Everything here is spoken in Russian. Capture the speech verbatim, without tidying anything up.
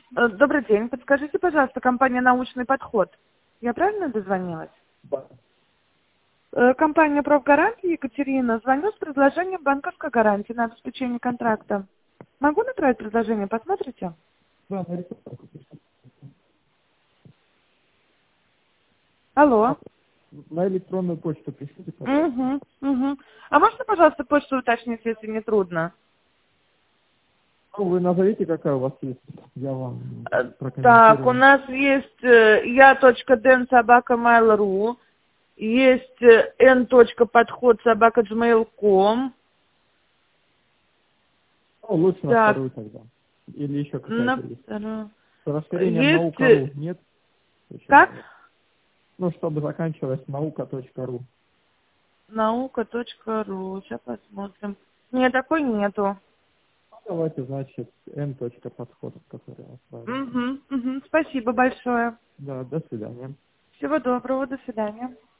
Э, Добрый день. Подскажите, пожалуйста, компания «Научный подход». Я правильно дозвонилась? Да. Э, Компания «Профгарантия», Екатерина. Звоню с предложением банковской гарантии на обеспечение контракта. Могу направить предложение? Посмотрите? Да, на электронную, Алло. на электронную почту пришлите, пожалуйста. Угу, угу. А можно, пожалуйста, почту уточнить, если не трудно? Ну, вы назовите, какая у вас есть, я вам Э, Так, у прокомментирую. нас есть я.дэн собака mail.ru, есть н.подход собака джимейл точка ком. Ну, лучше на Так, вторую тогда. Или еще на какая-то есть. вторую. С расширением Есть... наука.ру э, нет? Почему Как? нет? Ну, чтобы заканчивалось наука.ру. Наука.ру. Сейчас посмотрим. Нет, такой нету. Ну, давайте, значит, н.подход, который отправим. Угу, угу. Спасибо большое. Да, до свидания. Всего доброго. До свидания.